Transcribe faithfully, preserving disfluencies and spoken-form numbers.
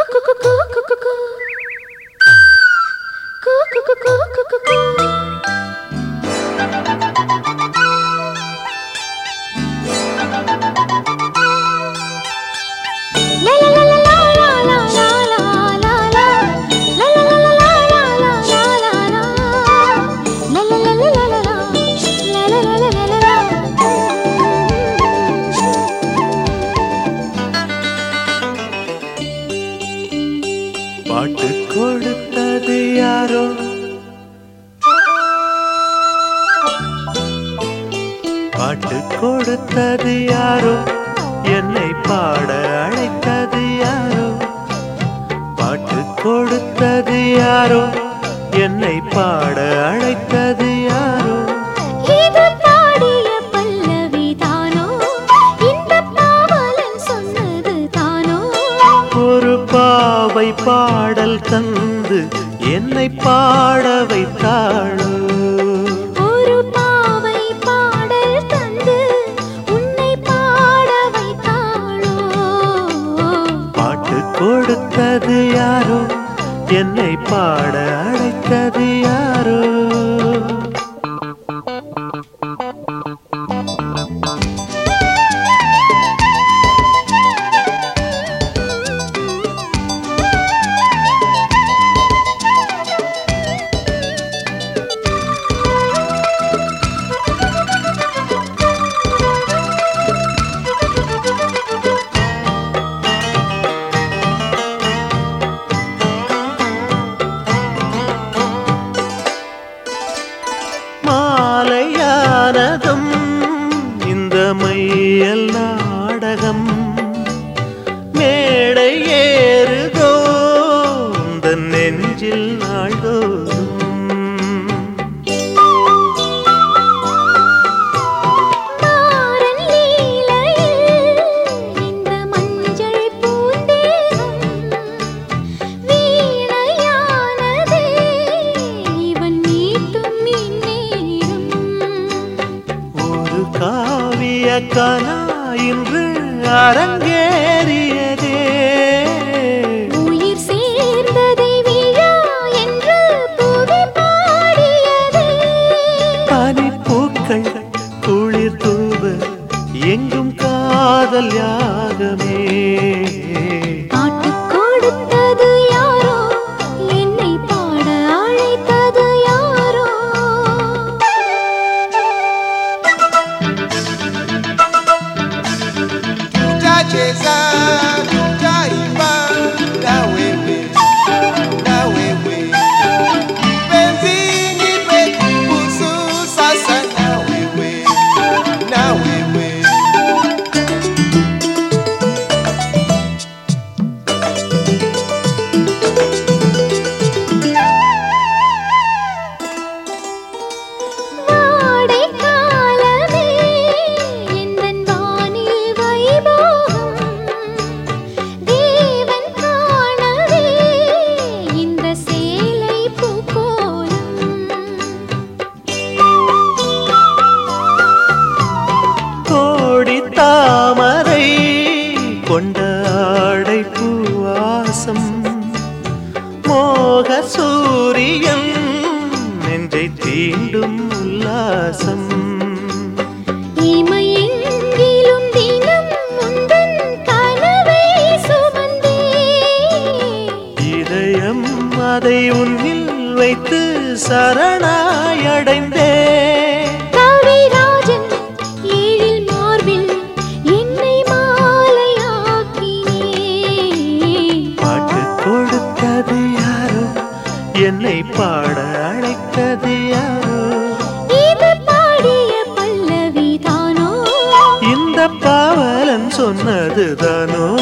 பாட்டு கொடுத்தது யாரோ பாட்டு கொடுத்தது யாரோ என்னை பாட அழைத்தது யாரோ பாட்டு கொடுத்தது யாரோ என்னை பாட அழைத்தது யாரோ இது பாடிய பல்லவி தானோ இந்த பாவலன் சொன்னது தானோ ஒரு பாவை பாடல் தந்து என்னை பாட வைத்தாளோ ஒரு பாவை பாடல் தந்து உன்னை பாட வைத்தாளோ பாட்டு கொடுத்தது யாரோ என்னை பாட அழைத்தது யாரோ மாலையானதும் இந்த மையல் நாடகம் மேடை ஏறுதோ இந்த நெஞ்சில் நாள்தோறும் மாறன் லீலையில் இந்த மஞ்சள் பூந்தேகம் வீணையானதே இவன் மீட்டும் இந்நேரம் ஒரு காவிய கனா இன்று அரங்கேறியதே உயிர் சேர்ந்ததை விழா என்று புவி பாடியதே பனிப்பூக்கள் குளிர் தூவ எங்கும் காதல் யாகமே பாட்டு கொடுத்தது யாரோ என்னை பாட அழைத்தது யாரோ Cheza tutaimba na wewe na wewe penzi nipe kuhusu sasa na wewe na wewe வாடை காலமே எந்தன் வானில் வைபோகம் தேவன் காணவே இந்த சேலை பூக்கோலம் கோடி தாமரை கொண்ட ஆடை பூவாசம் மோக சூரியன் நெஞ்சை தீண்டும் உல்லாசம் இமையெங்கிலும் தினம் உந்தன் கனவை சுமந்தே இதயம் அதை உன்னில் வைத்து சரணாயடைந்தே கவிராஜன் ஏழில் மார்பில் என்னை மாலையாக்கினே பாட்டு கொடுத்தது யாரோ என்னை பாட அழைத்தது யாரோ இது பாடிய பல்லவி தானோ இந்த பாவலன் சொன்னது தானோ